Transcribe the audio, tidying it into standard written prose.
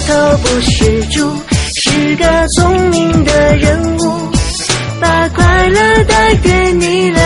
头不是猪，是个聪明的人物，把快乐带给你了。